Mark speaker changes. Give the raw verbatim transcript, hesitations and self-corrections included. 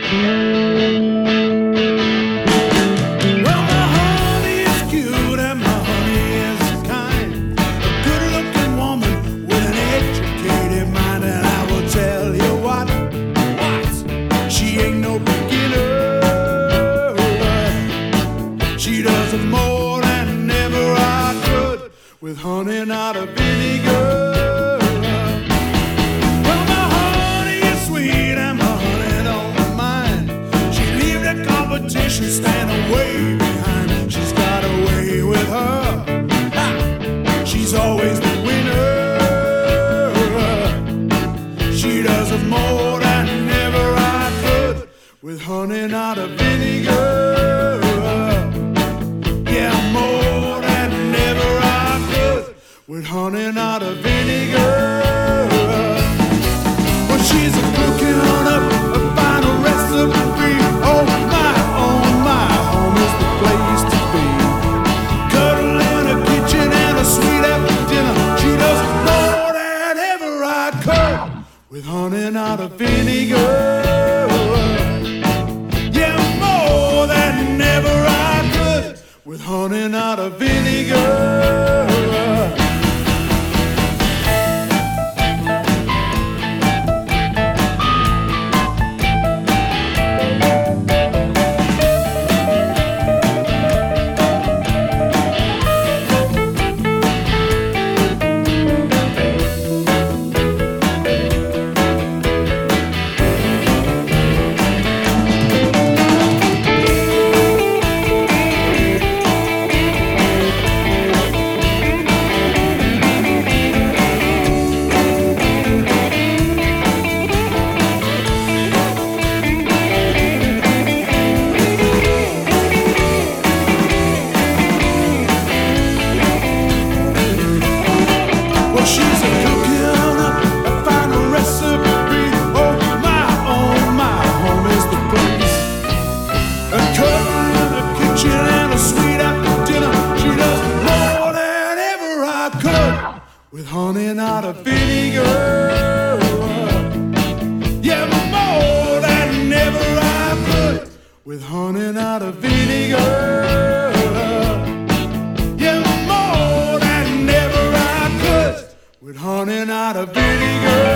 Speaker 1: Well, my honey is cute and my honey is kind. A good-looking woman with an educated mind, and I will tell you what, what? She ain't no beginner. She does more than ever I could with honey, not a vinegar. Well, my honey is sweet and my honey don't mind. She leave the competition, stand away behind. She's got a way with her. Ha! She's always the winner. She does more than ever I could with honey, not a vinegar. Yeah, more than ever I could with honey, not a vinegar. Well, she's a cooking up a final recipe. Oh my, oh my, home is the place to be. Cuddle in a kitchen and a sweet after dinner. She does more than ever I could with honey, not a vinegar. Yeah, more than ever I could with honey, not a vinegar. She's a cooking up a final recipe. Oh my, oh my, home is the place. A cuddle in the kitchen and a sweet after dinner. She does more than ever I could with honey, not a vinegar. Yeah, more than ever I could with honey, not a vinegar. Yeah, more than ever I could with honey, not a vinegar.